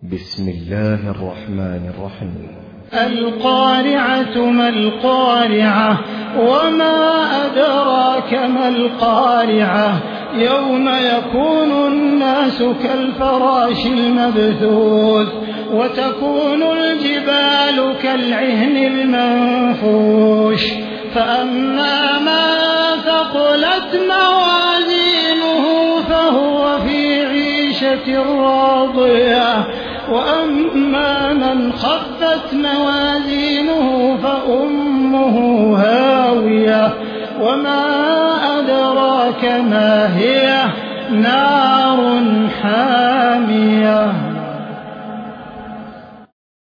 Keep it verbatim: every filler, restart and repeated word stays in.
بسم الله الرحمن الرحيم. القارعة ما القارعة وما أدراك ما القارعة يوم يكون الناس كالفراش المبثوث وتكون الجبال كالعهن المنفوش فأما من ثقلت موازينه فهو في عيشة راضية وأما من خفت موازينه فأمه هاوية وما أدراك ما هي نار حامية.